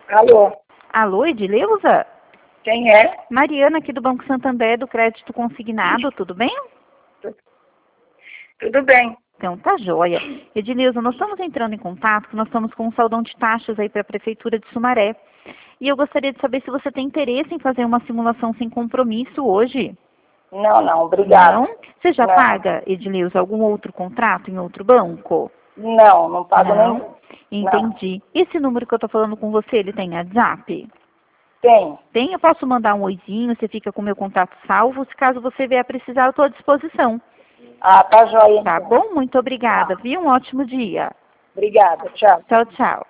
Alô, Alô, Edileuza? quem é? Mariana aqui do Banco Santander, do Crédito Consignado, tudo bem? Tudo bem. Então, tá joia. Edileuza, nós estamos entrando em contato, nós estamos com um saldão de taxas aí para a Prefeitura de Sumaré. E eu gostaria de saber se você tem interesse em fazer uma simulação sem compromisso hoje. Não, obrigado. Não? Você já Não. paga, Edileuza, algum outro contrato em outro banco? Não pago Não? nenhum. Entendi. Esse número que eu estou falando com você, ele tem WhatsApp? Tem. Tem, eu posso mandar um oizinho, você fica com o meu contato salvo, se caso você vier precisar, eu estou à disposição. Ah, tá joia. Tá Então. bom? Muito obrigada, viu? Um ótimo dia. Obrigada, tchau. Tchau, tchau.